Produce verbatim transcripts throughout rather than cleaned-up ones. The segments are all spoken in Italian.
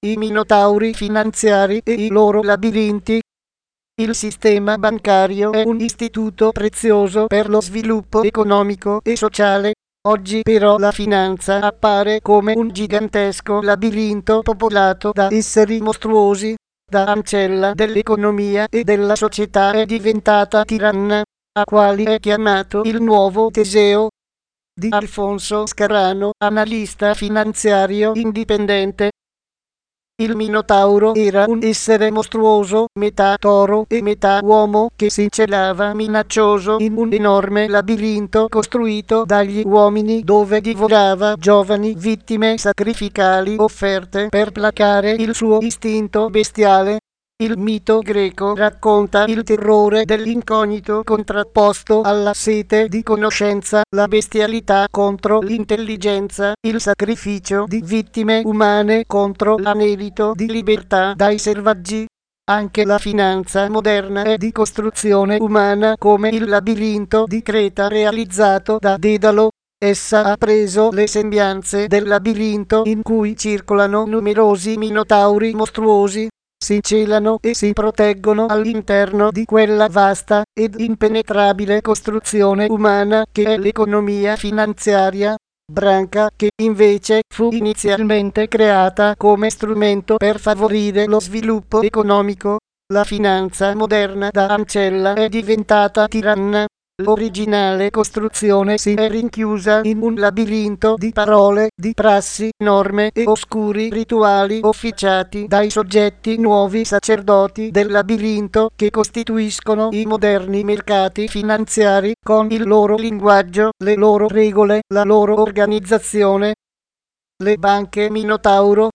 i minotauri finanziari e i loro labirinti. Il sistema bancario è un istituto prezioso per lo sviluppo economico e sociale. Oggi però la finanza appare come un gigantesco labirinto popolato da esseri mostruosi. Da ancella dell'economia e della società è diventata tiranna, a quali è chiamato il nuovo Teseo. Di Alfonso Scarano, analista finanziario indipendente. Il Minotauro era un essere mostruoso, metà toro e metà uomo, che si celava minaccioso in un enorme labirinto costruito dagli uomini, dove divorava giovani vittime sacrificali offerte per placare il suo istinto bestiale. Il mito greco racconta il terrore dell'incognito contrapposto alla sete di conoscenza, la bestialità contro l'intelligenza, il sacrificio di vittime umane contro l'anelito di libertà dai selvaggi. Anche la finanza moderna è di costruzione umana, come il labirinto di Creta realizzato da Dedalo. Essa ha preso le sembianze del labirinto in cui circolano numerosi minotauri mostruosi. Si celano e si proteggono all'interno di quella vasta ed impenetrabile costruzione umana che è l'economia finanziaria, branca che invece fu inizialmente creata come strumento per favorire lo sviluppo economico. La finanza moderna da ancella è diventata tiranna. L'originale costruzione si è rinchiusa in un labirinto di parole, di prassi, norme e oscuri rituali officiati dai soggetti nuovi sacerdoti del labirinto che costituiscono i moderni mercati finanziari, con il loro linguaggio, le loro regole, la loro organizzazione. Le banche Minotauro.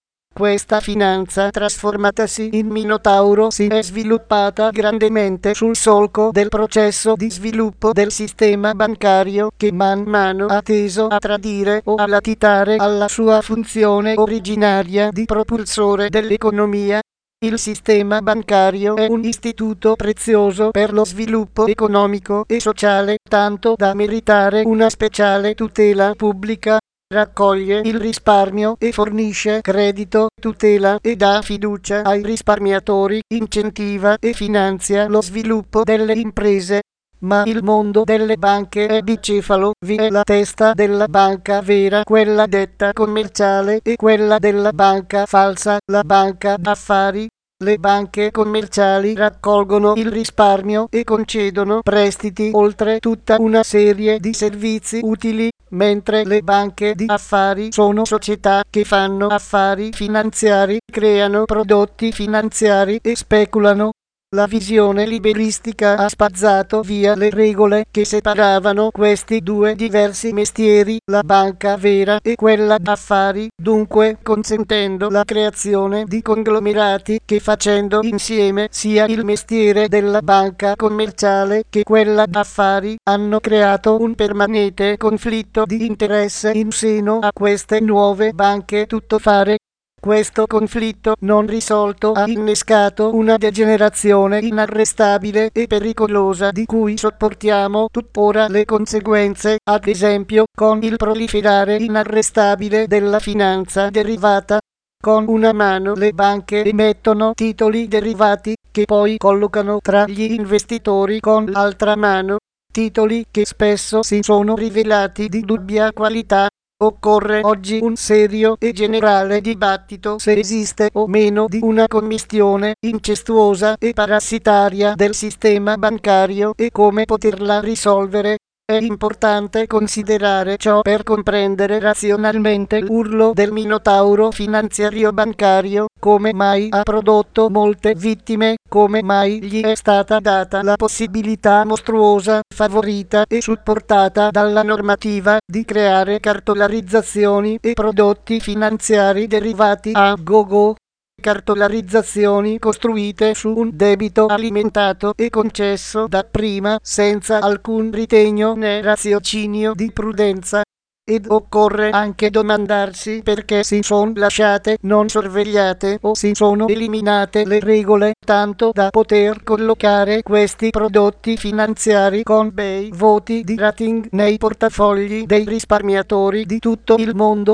Questa finanza trasformatasi in Minotauro si è sviluppata grandemente sul solco del processo di sviluppo del sistema bancario, che man mano ha teso a tradire o a latitare alla sua funzione originaria di propulsore dell'economia. Il sistema bancario è un istituto prezioso per lo sviluppo economico e sociale, tanto da meritare una speciale tutela pubblica. Raccoglie il risparmio e fornisce credito, tutela e dà fiducia ai risparmiatori, incentiva e finanzia lo sviluppo delle imprese. Ma il mondo delle banche è bicefalo, vi è la testa della banca vera, quella detta commerciale, e quella della banca falsa, la banca d'affari. Le banche commerciali raccolgono il risparmio e concedono prestiti, oltre tutta una serie di servizi utili, mentre le banche di affari sono società che fanno affari finanziari, creano prodotti finanziari e speculano. La visione liberistica ha spazzato via le regole che separavano questi due diversi mestieri, la banca vera e quella d'affari, dunque consentendo la creazione di conglomerati che, facendo insieme sia il mestiere della banca commerciale che quella d'affari, hanno creato un permanente conflitto di interesse in seno a queste nuove banche tuttofare. Questo conflitto non risolto ha innescato una degenerazione inarrestabile e pericolosa di cui sopportiamo tuttora le conseguenze, ad esempio con il proliferare inarrestabile della finanza derivata. Con una mano le banche emettono titoli derivati che poi collocano tra gli investitori con l'altra mano, titoli che spesso si sono rivelati di dubbia qualità. Occorre oggi un serio e generale dibattito se esiste o meno di una commistione incestuosa e parassitaria del sistema bancario e come poterla risolvere. È importante considerare ciò per comprendere razionalmente l'urlo del Minotauro finanziario bancario, come mai ha prodotto molte vittime, come mai gli è stata data la possibilità mostruosa, favorita e supportata dalla normativa, di creare cartolarizzazioni e prodotti finanziari derivati a go-go. Cartolarizzazioni costruite su un debito alimentato e concesso dapprima senza alcun ritegno né raziocinio di prudenza. Ed occorre anche domandarsi perché si sono lasciate non sorvegliate o si sono eliminate le regole, tanto da poter collocare questi prodotti finanziari con bei voti di rating nei portafogli dei risparmiatori di tutto il mondo.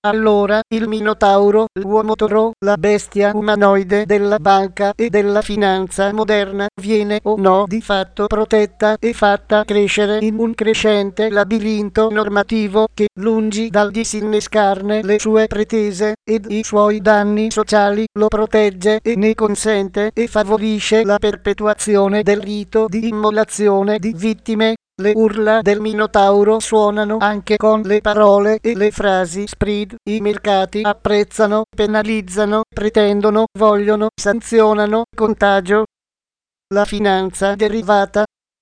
Allora il Minotauro, l'uomo toro, la bestia umanoide della banca e della finanza moderna, viene o no di fatto protetta e fatta crescere in un crescente labirinto normativo che, lungi dal disinnescarne le sue pretese ed i suoi danni sociali, lo protegge e ne consente e favorisce la perpetuazione del rito di immolazione di vittime. Le urla del Minotauro suonano anche con le parole e le frasi spread. I mercati apprezzano, penalizzano, pretendono, vogliono, sanzionano, contagio. La finanza derivata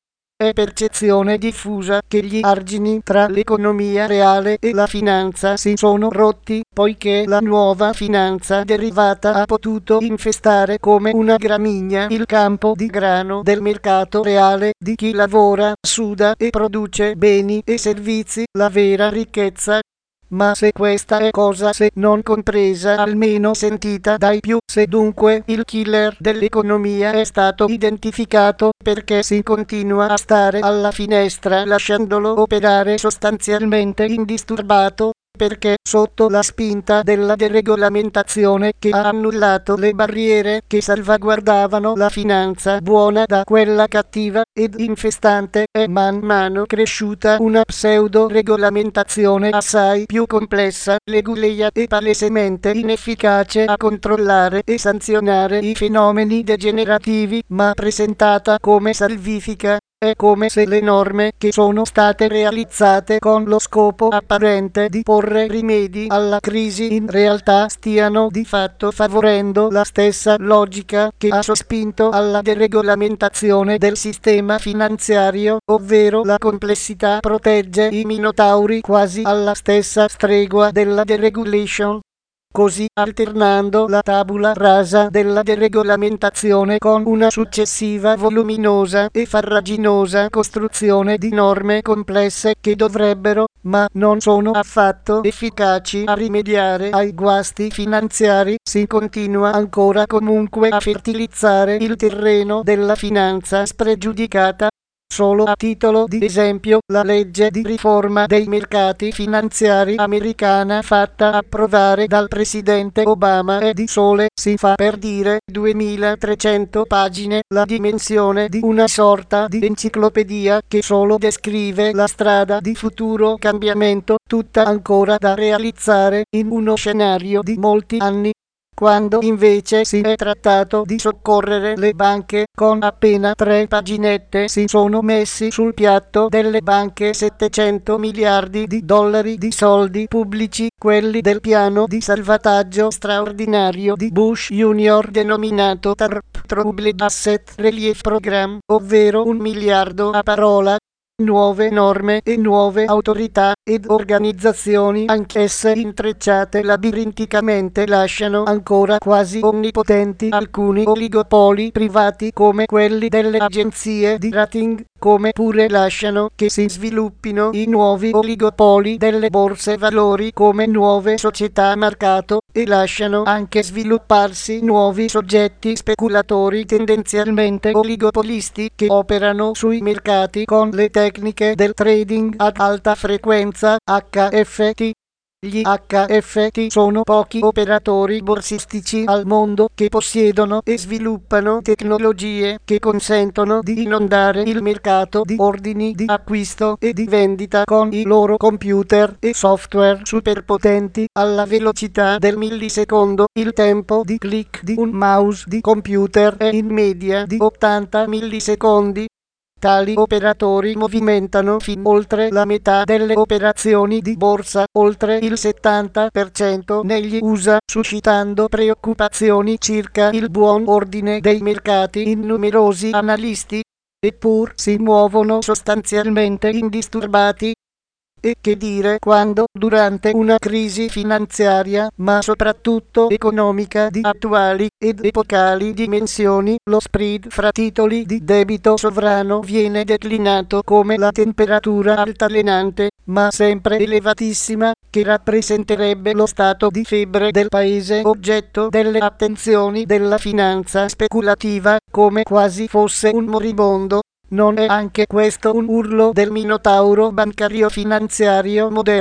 è percezione diffusa che gli argini tra l'economia reale e la finanza si sono rotti, poiché la nuova finanza derivata ha potuto infestare come una gramigna il campo di grano del mercato reale, di chi lavora, suda e produce beni e servizi, la vera ricchezza. Ma se questa è cosa se non compresa, almeno sentita dai più, se dunque il killer dell'economia è stato identificato, perché si continua a stare alla finestra lasciandolo operare sostanzialmente indisturbato? Perché sotto la spinta della deregolamentazione che ha annullato le barriere che salvaguardavano la finanza buona da quella cattiva ed infestante, è man mano cresciuta una pseudo-regolamentazione assai più complessa, leguleia e palesemente inefficace a controllare e sanzionare i fenomeni degenerativi, ma presentata come salvifica. È come se le norme che sono state realizzate con lo scopo apparente di porre rimedi alla crisi in realtà stiano di fatto favorendo la stessa logica che ha sospinto alla deregolamentazione del sistema finanziario, ovvero la complessità protegge i minotauri quasi alla stessa stregua della deregulation. Così, alternando la tabula rasa della deregolamentazione con una successiva voluminosa e farraginosa costruzione di norme complesse che dovrebbero, ma non sono affatto efficaci a rimediare ai guasti finanziari, si continua ancora comunque a fertilizzare il terreno della finanza spregiudicata. Solo a titolo di esempio, la legge di riforma dei mercati finanziari americana fatta approvare dal presidente Obama è di sole, si fa per dire, duemilatrecento pagine, la dimensione di una sorta di enciclopedia che solo descrive la strada di futuro cambiamento, tutta ancora da realizzare in uno scenario di molti anni. Quando invece si è trattato di soccorrere le banche, con appena tre paginette si sono messi sul piatto delle banche settecento miliardi di dollari di soldi pubblici, quelli del piano di salvataggio straordinario di Bush Junior denominato T A R P, Troubled Asset Relief Program, ovvero un miliardo a parola. Nuove norme e nuove autorità ed organizzazioni, anch'esse intrecciate labirinticamente, lasciano ancora quasi onnipotenti alcuni oligopoli privati come quelli delle agenzie di rating, come pure lasciano che si sviluppino i nuovi oligopoli delle borse valori come nuove società a mercato, e lasciano anche svilupparsi nuovi soggetti speculatori tendenzialmente oligopolisti che operano sui mercati con le tecniche del trading ad alta frequenza, H F T. Gli H F T sono pochi operatori borsistici al mondo che possiedono e sviluppano tecnologie che consentono di inondare il mercato di ordini di acquisto e di vendita con i loro computer e software superpotenti alla velocità del millisecondo. Il tempo di click di un mouse di computer è in media di ottanta millisecondi. Tali operatori movimentano fin oltre la metà delle operazioni di borsa, oltre il settanta per cento negli U S A, suscitando preoccupazioni circa il buon ordine dei mercati in numerosi analisti, eppur si muovono sostanzialmente indisturbati. E che dire quando, durante una crisi finanziaria, ma soprattutto economica di attuali ed epocali dimensioni, lo spread fra titoli di debito sovrano viene declinato come la temperatura altalenante, ma sempre elevatissima, che rappresenterebbe lo stato di febbre del paese oggetto delle attenzioni della finanza speculativa, come quasi fosse un moribondo. Non è anche questo un urlo del Minotauro bancario finanziario moderno?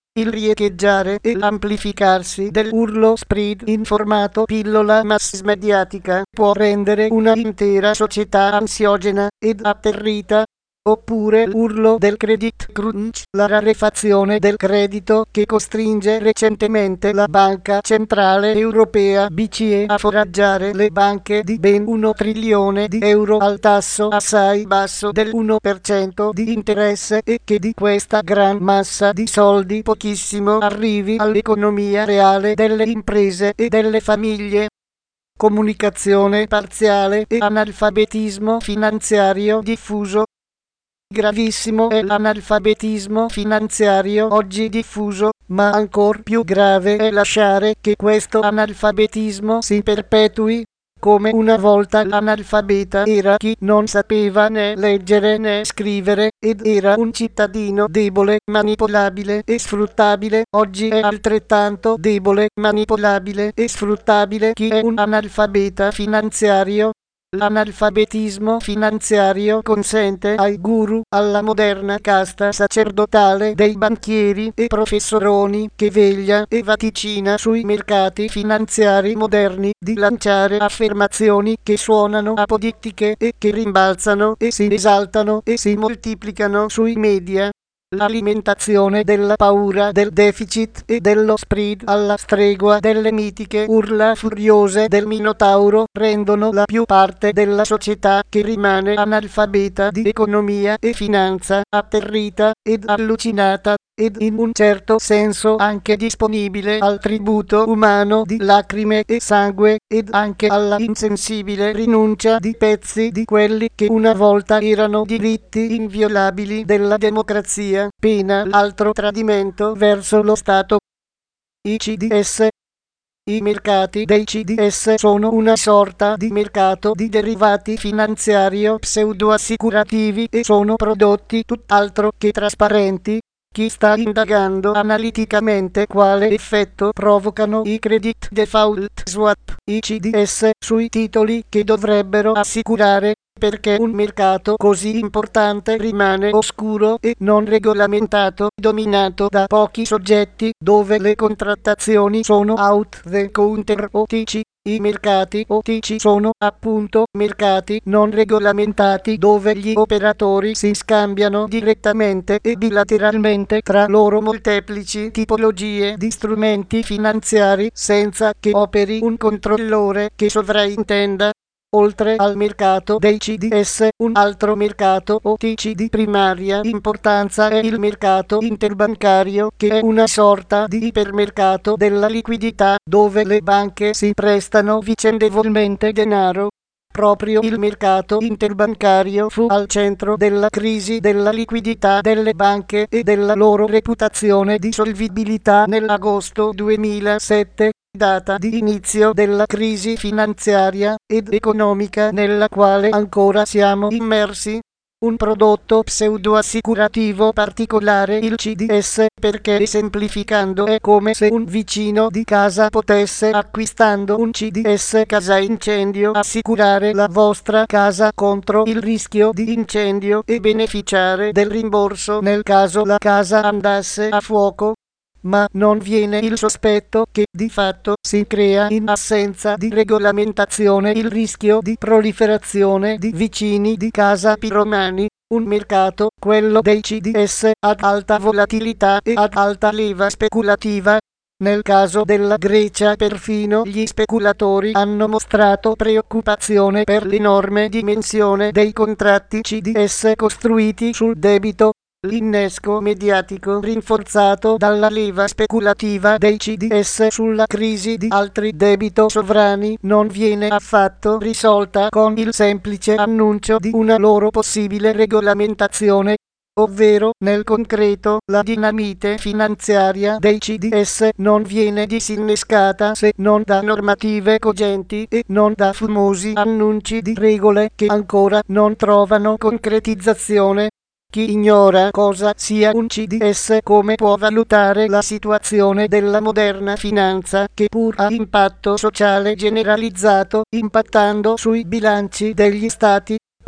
Il riecheggiare e l'amplificarsi dell'urlo spread in formato pillola mass mediatica può rendere una intera società ansiogena ed atterrita. Oppure l'urlo del credit crunch, la rarefazione del credito che costringe recentemente la Banca Centrale Europea B C E a foraggiare le banche di ben un trilione di euro al tasso assai basso del uno per cento di interesse e che di questa gran massa di soldi pochissimo arrivi all'economia reale delle imprese e delle famiglie. Comunicazione parziale e analfabetismo finanziario diffuso. Gravissimo è l'analfabetismo finanziario oggi diffuso, ma ancor più grave è lasciare che questo analfabetismo si perpetui. Come una volta l'analfabeta era chi non sapeva né leggere né scrivere ed era un cittadino debole, manipolabile e sfruttabile, oggi è altrettanto debole, manipolabile e sfruttabile chi è un analfabeta finanziario. L'analfabetismo finanziario consente ai guru, alla moderna casta sacerdotale dei banchieri e professoroni che veglia e vaticina sui mercati finanziari moderni di lanciare affermazioni che suonano apodittiche e che rimbalzano e si esaltano e si moltiplicano sui media. L'alimentazione della paura del deficit e dello spread alla stregua delle mitiche urla furiose del Minotauro rendono la più parte della società che rimane analfabeta di economia e finanza atterrita ed allucinata ed in un certo senso anche disponibile al tributo umano di lacrime e sangue ed anche alla insensibile rinuncia di pezzi di quelli che una volta erano diritti inviolabili della democrazia, pena l'altro tradimento verso lo Stato. I C D S. I mercati dei C D S sono una sorta di mercato di derivati finanziario pseudo-assicurativi e sono prodotti tutt'altro che trasparenti. Chi sta indagando analiticamente quale effetto provocano i credit default swap, i C D S, sui titoli che dovrebbero assicurare, perché un mercato così importante rimane oscuro e non regolamentato, dominato da pochi soggetti, dove le contrattazioni sono out the counter O T C. I mercati O T C sono, appunto, mercati non regolamentati dove gli operatori si scambiano direttamente e bilateralmente tra loro molteplici tipologie di strumenti finanziari senza che operi un controllore che sovraintenda. Oltre al mercato dei C D S, un altro mercato O T C di primaria importanza è il mercato interbancario, che è una sorta di ipermercato della liquidità, dove le banche si prestano vicendevolmente denaro. Proprio il mercato interbancario fu al centro della crisi della liquidità delle banche e della loro reputazione di solvibilità nell'agosto duemilasette. Data di inizio della crisi finanziaria ed economica nella quale ancora siamo immersi. Un prodotto pseudo-assicurativo particolare il C D S, perché esemplificando è come se un vicino di casa potesse, acquistando un C D S casa incendio, assicurare la vostra casa contro il rischio di incendio e beneficiare del rimborso nel caso la casa andasse a fuoco. Ma non viene il sospetto che di fatto si crea in assenza di regolamentazione il rischio di proliferazione di vicini di casa piromani, un mercato, quello dei C D S, ad alta volatilità e ad alta leva speculativa. Nel caso della Grecia perfino gli speculatori hanno mostrato preoccupazione per l'enorme dimensione dei contratti C D S costruiti sul debito. L'innesco mediatico rinforzato dalla leva speculativa dei C D S sulla crisi di altri debito sovrani non viene affatto risolta con il semplice annuncio di una loro possibile regolamentazione, ovvero nel concreto la dinamite finanziaria dei C D S non viene disinnescata se non da normative cogenti e non da fumosi annunci di regole che ancora non trovano concretizzazione. Chi ignora cosa sia un C D S come può valutare la situazione della moderna finanza, che pur ha impatto sociale generalizzato, impattando sui bilanci degli stati,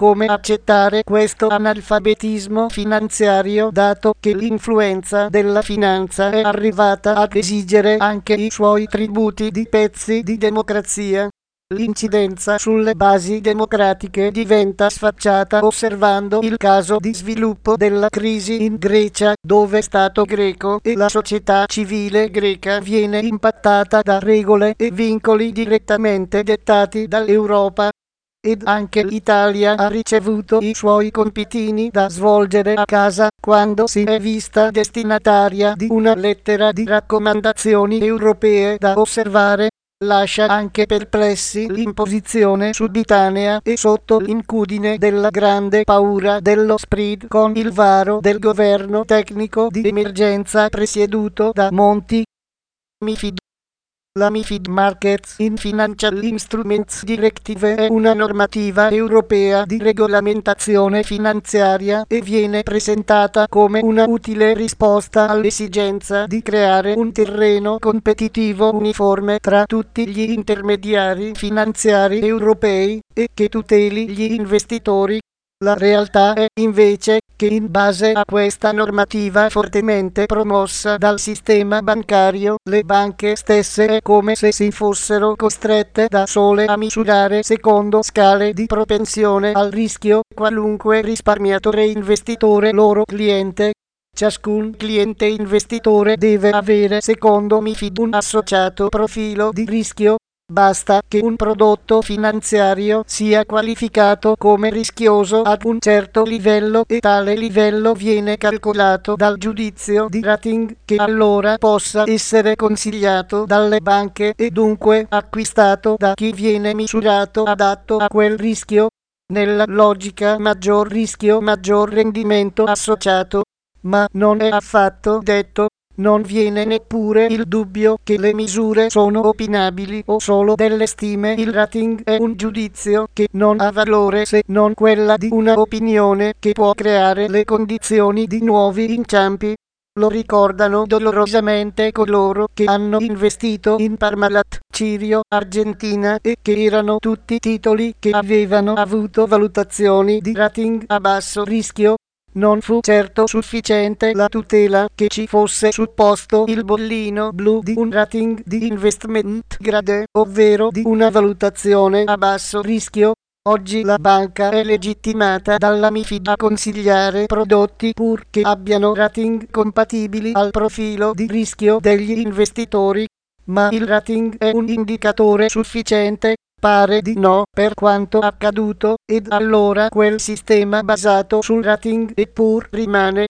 come accettare questo analfabetismo finanziario, dato che l'influenza della finanza è arrivata ad esigere anche i suoi tributi di pezzi di democrazia. L'incidenza sulle basi democratiche diventa sfacciata osservando il caso di sviluppo della crisi in Grecia, dove Stato greco e la società civile greca viene impattata da regole e vincoli direttamente dettati dall'Europa. Ed anche l'Italia ha ricevuto i suoi compitini da svolgere a casa, quando si è vista destinataria di una lettera di raccomandazioni europee da osservare. Lascia anche perplessi l'imposizione subitanea e sotto l'incudine della grande paura dello spread con il varo del governo tecnico di emergenza presieduto da Monti. MiFID. La MiFID Markets in Financial Instruments Directive è una normativa europea di regolamentazione finanziaria e viene presentata come una utile risposta all'esigenza di creare un terreno competitivo uniforme tra tutti gli intermediari finanziari europei e che tuteli gli investitori. La realtà è, invece, che in base a questa normativa fortemente promossa dal sistema bancario, le banche stesse è come se si fossero costrette da sole a misurare secondo scale di propensione al rischio qualunque risparmiatore investitore loro cliente. Ciascun cliente investitore deve avere, secondo MiFID, un associato profilo di rischio. Basta che un prodotto finanziario sia qualificato come rischioso ad un certo livello e tale livello viene calcolato dal giudizio di rating, che allora possa essere consigliato dalle banche e dunque acquistato da chi viene misurato adatto a quel rischio. Nella logica maggior rischio maggior rendimento associato. Ma non è affatto detto. Non viene neppure il dubbio che le misure sono opinabili o solo delle stime. Il rating è un giudizio che non ha valore se non quella di una opinione che può creare le condizioni di nuovi inciampi. Lo ricordano dolorosamente coloro che hanno investito in Parmalat, Cirio, Argentina e che erano tutti titoli che avevano avuto valutazioni di rating a basso rischio. Non fu certo sufficiente la tutela che ci fosse supposto il bollino blu di un rating di investment grade, ovvero di una valutazione a basso rischio. Oggi la banca è legittimata dalla MiFID a consigliare prodotti pur che abbiano rating compatibili al profilo di rischio degli investitori. Ma il rating è un indicatore sufficiente? Pare di no, per quanto accaduto, ed allora quel sistema basato sul rating eppur rimane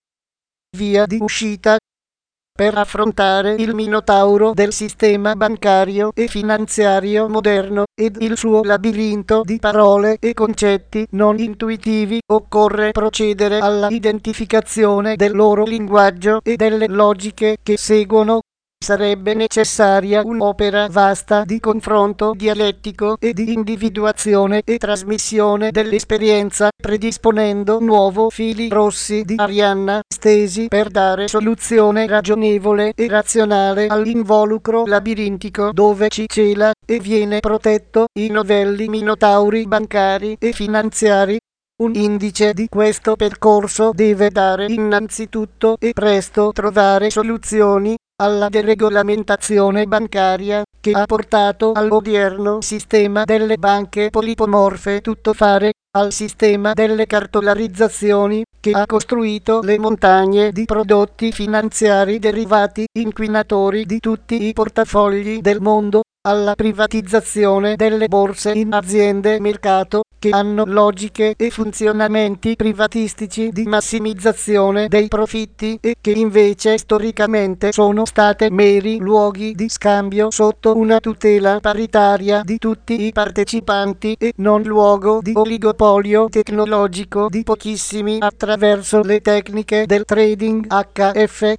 via di uscita. Per affrontare il minotauro del sistema bancario e finanziario moderno ed il suo labirinto di parole e concetti non intuitivi, occorre procedere alla identificazione del loro linguaggio e delle logiche che seguono. Sarebbe necessaria un'opera vasta di confronto dialettico e di individuazione e trasmissione dell'esperienza, predisponendo nuovo fili rossi di Arianna stesi per dare soluzione ragionevole e razionale all'involucro labirintico dove ci cela e viene protetto i novelli minotauri bancari e finanziari. Un indice di questo percorso deve dare innanzitutto e presto trovare soluzioni alla deregolamentazione bancaria che ha portato all'odierno sistema delle banche polipomorfe tuttofare, al sistema delle cartolarizzazioni che ha costruito le montagne di prodotti finanziari derivati inquinatori di tutti i portafogli del mondo, alla privatizzazione delle borse in aziende mercato che hanno logiche e funzionamenti privatistici di massimizzazione dei profitti e che invece storicamente sono state meri luoghi di scambio sotto una tutela paritaria di tutti i partecipanti e non luogo di oligopolio tecnologico di pochissimi attraverso le tecniche del trading H F T.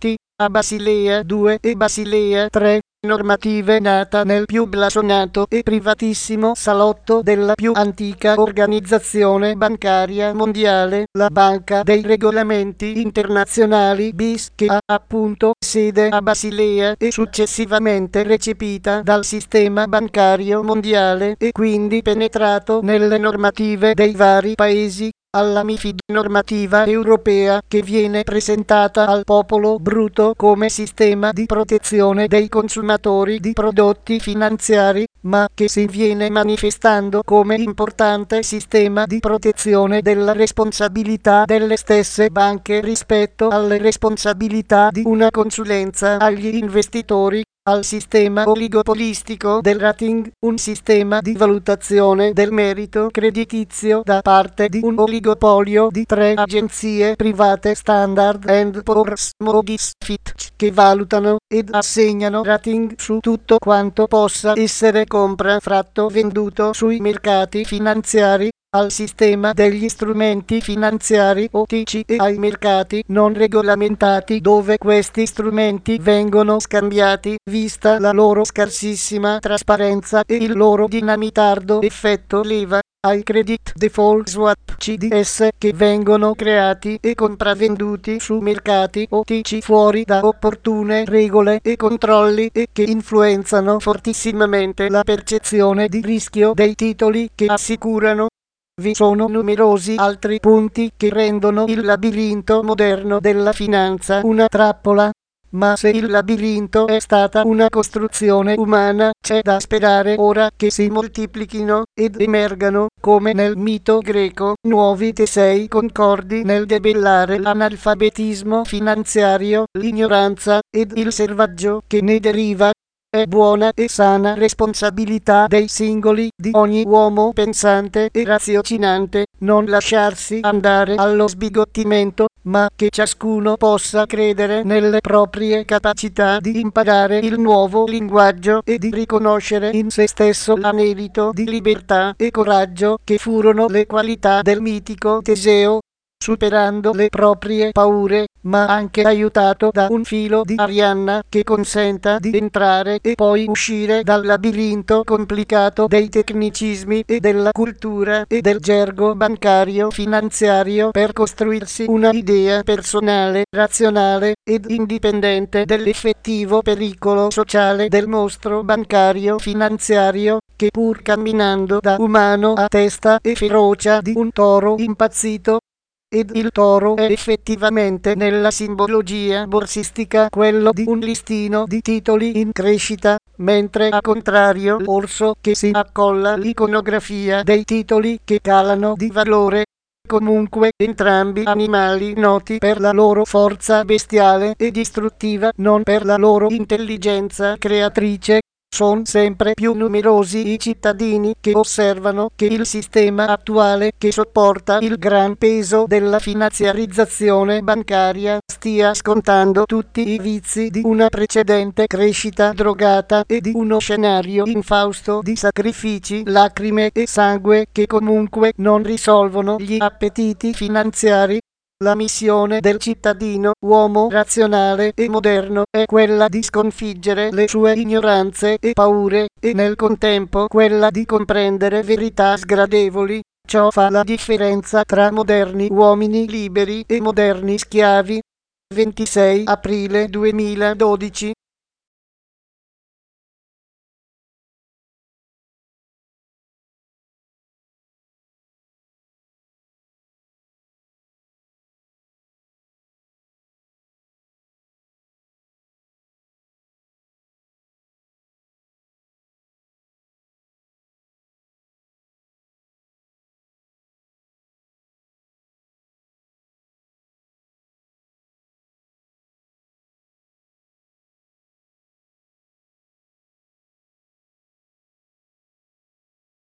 a Basilea due e Basilea tre, normative nata nel più blasonato e privatissimo salotto della più antica organizzazione bancaria mondiale, la Banca dei Regolamenti Internazionali B I S, che ha appunto sede a Basilea e successivamente recepita dal sistema bancario mondiale e quindi penetrato nelle normative dei vari paesi. Alla MiFID, normativa europea, che viene presentata al popolo bruto come sistema di protezione dei consumatori di prodotti finanziari, ma che si viene manifestando come importante sistema di protezione della responsabilità delle stesse banche rispetto alle responsabilità di una consulenza agli investitori, al sistema oligopolistico del rating, un sistema di valutazione del merito creditizio da parte di un oligopolio di tre agenzie private, Standard and Poor's, Moody's, Fitch, che valutano ed assegnano rating su tutto quanto possa essere comprato, venduto sui mercati finanziari, al sistema degli strumenti finanziari O T C e ai mercati non regolamentati dove questi strumenti vengono scambiati, vista la loro scarsissima trasparenza e il loro dinamitardo effetto leva, ai credit default swap C D S che vengono creati e compravenduti su mercati O T C fuori da opportune regole e controlli e che influenzano fortissimamente la percezione di rischio dei titoli che assicurano. Vi sono numerosi altri punti che rendono il labirinto moderno della finanza una trappola, ma se il labirinto è stata una costruzione umana, c'è da sperare ora che si moltiplichino ed emergano, come nel mito greco, nuovi Tesei concordi nel debellare l'analfabetismo finanziario, l'ignoranza ed il selvaggio che ne deriva. È buona e sana responsabilità dei singoli, di ogni uomo pensante e raziocinante, non lasciarsi andare allo sbigottimento, ma che ciascuno possa credere nelle proprie capacità di imparare il nuovo linguaggio e di riconoscere in se stesso l'anelito di libertà e coraggio che furono le qualità del mitico Teseo, superando le proprie paure, ma anche aiutato da un filo di Arianna che consenta di entrare e poi uscire dal labirinto complicato dei tecnicismi e della cultura e del gergo bancario finanziario per costruirsi una idea personale, razionale ed indipendente dell'effettivo pericolo sociale del mostro bancario finanziario, che pur camminando da umano a testa e ferocia di un toro impazzito, ed il toro è effettivamente nella simbologia borsistica quello di un listino di titoli in crescita, mentre a contrario l'orso che si accolla l'iconografia dei titoli che calano di valore. Comunque entrambi animali noti per la loro forza bestiale e distruttiva, non per la loro intelligenza creatrice. Sono sempre più numerosi i cittadini che osservano che il sistema attuale, che sopporta il gran peso della finanziarizzazione bancaria, stia scontando tutti i vizi di una precedente crescita drogata e di uno scenario infausto di sacrifici, lacrime e sangue che comunque non risolvono gli appetiti finanziari. La missione del cittadino, uomo razionale e moderno, è quella di sconfiggere le sue ignoranze e paure, e nel contempo quella di comprendere verità sgradevoli. Ciò fa la differenza tra moderni uomini liberi e moderni schiavi. ventisei aprile duemiladodici